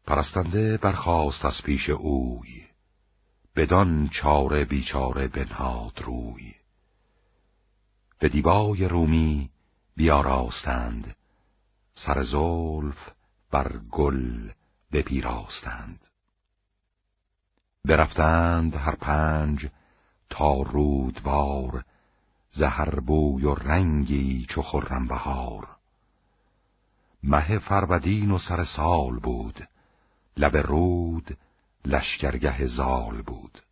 پرستنده برخاست از پیش اوی، بدان چاره بیچاره بنهاد روی. به دیبای رومی بیاراستند، سر زلف بر گل بپیراستند. برفتند هر پنج تا رودبار، ز هر بوی و رنگی چو خرم بهار. مه فرودین و سر سال بود، لب رود لشکرگه زال بود.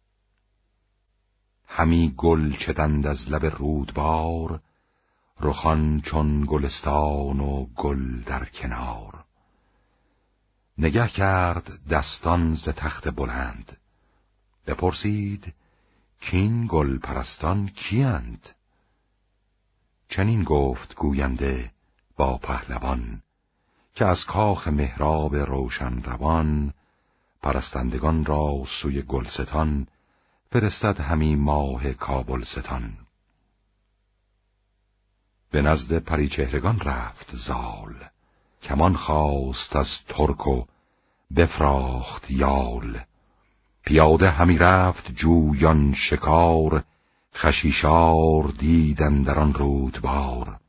همی گل چدند از لب رودبار، رخان چون گلستان و گل در کنار. نگه کرد دستان ز تخت بلند، بپرسید کین گل پرستان کیند؟ چنین گفت گوینده با پهلوان، که از کاخ مهراب روشن روان، پرستندگان را سوی گلستان، فرستد همی ماه کابلستان. به نزد پریچهرگان رفت زال، کمان خواست از ترک و بفراخت یال. پیاده همی رفت جویان شکار، خشیشار دید اندر آن رودبار.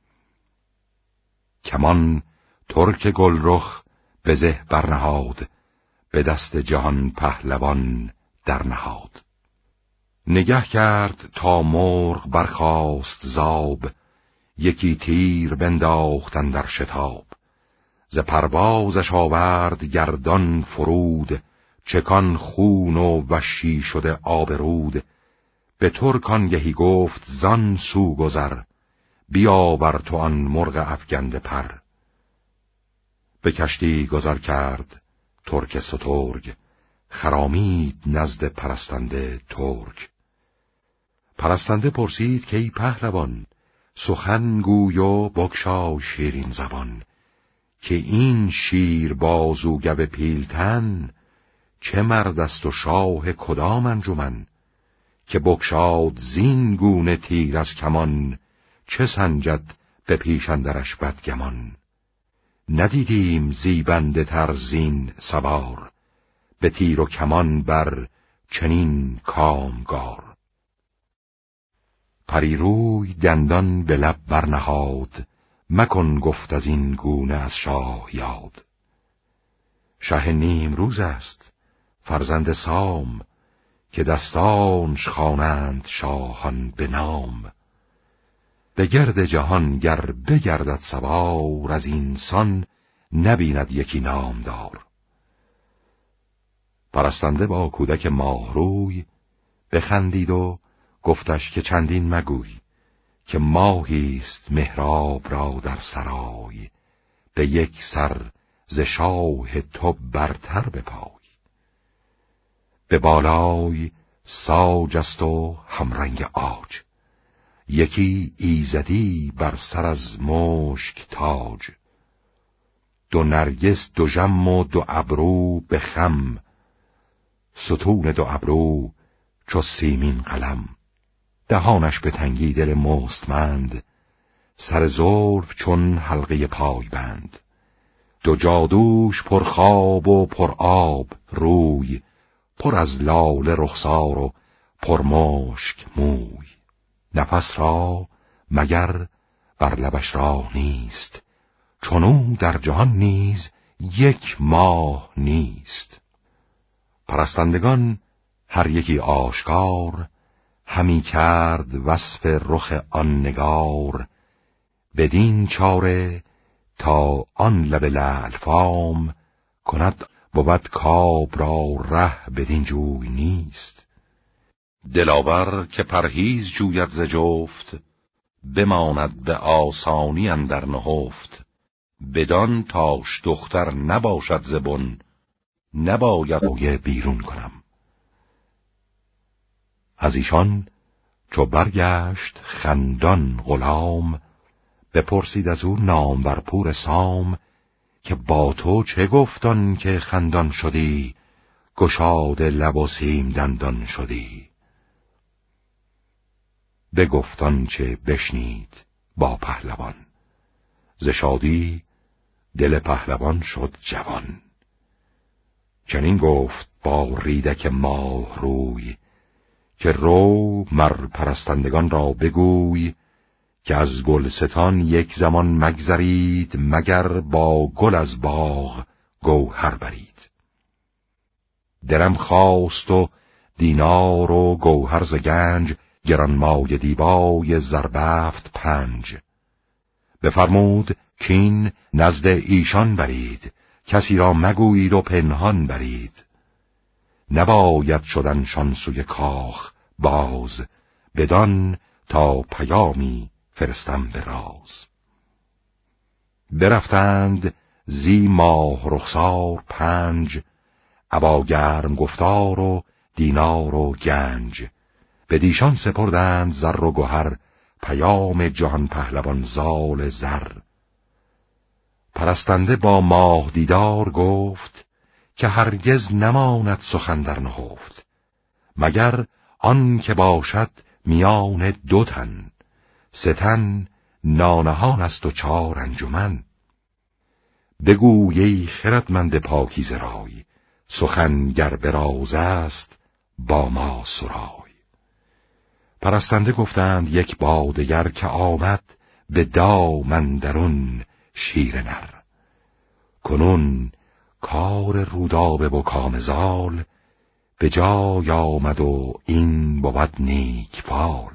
کمان ترک گلرخ به زه برنهاد، به دست جهان پهلوان در نهاد. نگه کرد تا مرغ برخاست زاب، یکی تیر بنداخت اندر شتاب. ز پروازش آورد گردان فرود، چکان خون و وشی شده آب رود. به ترک آنگهی گفت زان سو گذر، بیاور تو آن مرغ افگنده پر. به کشتی گذر کرد ترک سترگ، خرامید نزد پرستنده ترک. پرستنده پرسید که ای پهلوان، سخن گوی و بگشای شیرین زبان. که این شیر بازوگو پیلتن، چه مرد است و شاه کدام انجمن؟ که بگشاد زین گونه تیر از کمان، چه سنجد به پیش اندرش بدگمان. ندیدیم زیبنده تر زین سوار، به تیر و کمان بر چنین کامگار. پریروی دندان به لب برنهاد، مکن گفت از این گونه از شاه یاد. شه نیم روز است فرزند سام، که دستانش خوانند شاهان به نام. به گرد جهان گر بگردد سوار، از اینسان نبیند یکی نامدار. پرستنده با کودک ماهروی بخندید و گفتش که چندین مگوی. که ماهیست مهراب را در سرای، به یک سر ز شاه تو برتر به پای. به بالای ساج است و همرنگ عاج، یکی ایزدی بر سر از مشک تاج. دو نرگس دو ژم و دو ابرو به خم، ستون دو ابرو چو سیمین قلم. دهانش به تنگی دل مستمند، سر زلف چون حلقه پای بند. دو جادوش پر خواب و پر آب روی، پر از لاله رخسار و پر مشک موی. نفس را مگر بر لبش راه نیست، چونو در جهان نیز یک ماه نیست. پرستندگان هر یکی آشکار، همی کرد وصف رخ آن نگار. بدین چاره تا آن لب لعل فام، کند بود کاب را ره بدین جوی نیست. دلاور که پرهیز جوید ز جفت، بماند به آسانی اندر نهفت. بدان تاش دختر نباشد ز بن، نباید روی بیرون کنم. از ایشان چو برگشت خندان غلام، بپرسید از او نامور پور سام. که با تو چه گفتان که خندان شدی، گشاد لب و سیم دندان شدی. بگفتان چه بشنید با پهلوان، ز شادی دل پهلوان شد جوان. چنین گفت با ریدک ماه روی که رو مر پرستندگان را بگوی که از گلستان یک زمان مگذرید مگر با گل از باغ گوهر برید. درم خواست و دینار و گوهر ز گنج گرانمایه دیبای زربفت 5. بفرمود کین نزد ایشان برید کسی را مگویید و پنهان برید. نباید شدنشان سوی کاخ باز بدان تا پیامی فرستم به راز. برفتند زی ماه رخسار 5 ابا گرم گفتار و دینار و گنج. بدیشان سپردند زر و گوهر پیام جهان پهلوان زال زر. پرستنده با ماه دیدار گفت که هرگز نماند سخن در نهفت مگر آن که باشد میان 2 تن 3 تن نانهان است و 4 انجمن. بگوی ای خردمند پاکیزه رای سخن گر به راز است با ما سرای. پرستنده گفتند یک با دگر که آمد به دام اندرون شیر نر. کنون کار رودابه و کامزال به جای آمد و این بود نیک فال.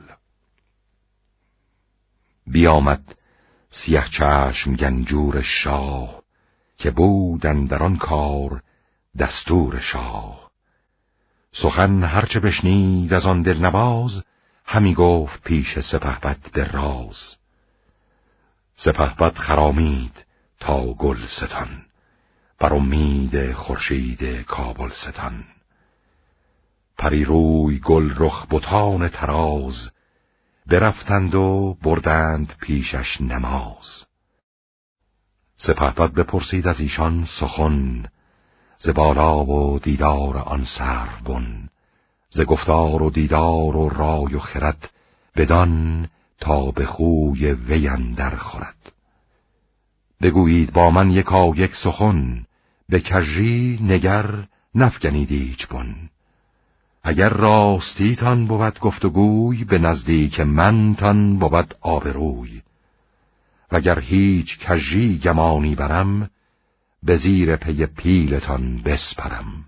بیامد سیه چشم گنجور شاه که بود اندر آن کار دستور شاه. سخن هرچه بشنید از آن دلنواز همی گفت پیش سپهبد به راز. سپهبد خرامید تا گلستان بر امید خورشید کابلستان. پری روی گل رخ بتان تراز برفتند و بردند پیشش نماز. سپهبد بپرسید از ایشان سخن ز بالا و دیدار آن سروبن. ز گفتار و دیدار و رای و خرد بدان تا به خوی وی اندر خورد. بگویید با من یکایک سخن به کژی نگر نفگنید ایچ بن. اگر راستیتان بود گفت و گوی به نزدیک منتان بود آبروی. وگر هیچ کژی گمانی برم به زیر پی پیلتان بسپرم.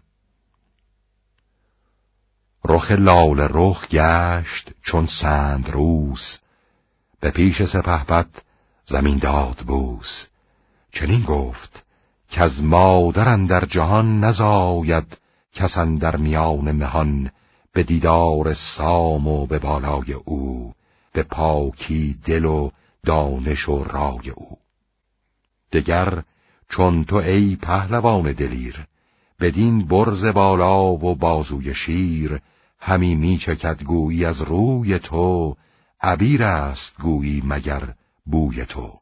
رخ لاله رخ گشت چون سندروس به پیش سپهبد زمین داد بوس. چنین گفت که از مادر اندر جهان نزاید کس اندر میان مهان. به دیدار سام و به بالای او به پاکی دل و دانش و رای او. دگر چون تو ای پهلوان دلیر بدین برز بالا و بازوی شیر. همی میچکد گویی از روی تو عبیر است گویی مگر بوی تو.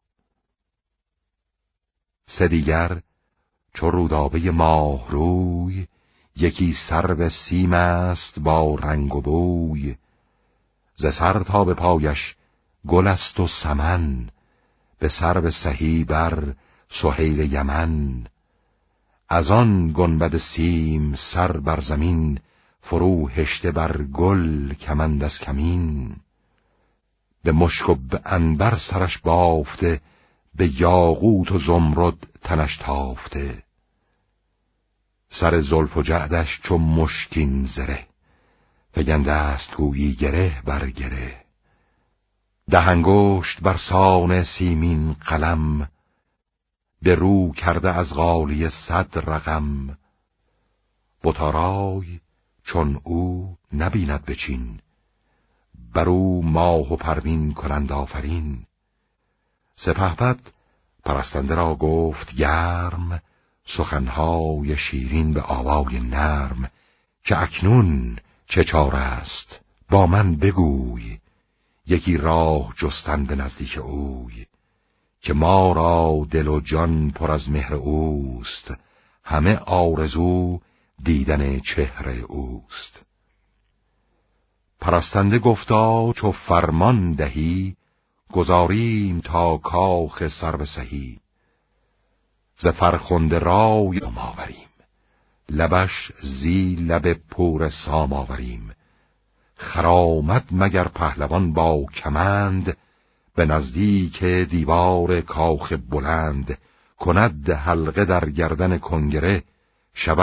3 دیگر چو رودابه ماه روی یکی سرو سیم است با رنگ و بوی. ز سر تا به پایش گل است و سمن به سرو سهی بر سهیل یمن. از آن گنبد سیم سر بر زمین فرو هشته بر گل کمند از کمین. به مشک و به عنبر سرش بافته به یاقوت و زمرد تنش تافته. سر زلف و جعدش چو مشکین زره فگنده است گویی گره بر گره. 10 انگشت بر سان سیمین قلم به رو کرده از غالیه 100 رقم. بتارای چون او نبیند به چین بر او ماه و پروین کنند آفرین. سپهبد پرستنده را گفت گرم سخنهای شیرین به آوای نرم که اکنون چه چاره است با من بگوی. یکی راه جستن به نزدیک اوی که ما را دل و جان پر از مهر اوست. همه آرزو دیدن چهره اوست. پرستنده گفتا چو فرمان دهی گذاریم تا کاخ سرو سهی. ز فرخنده رای آوریم لبش زی لب پور سام آوریم. خرامد مگر پهلوان با کمند، به نزدیک دیوار کاخ بلند. کند حلقه در گردن کنگره، شود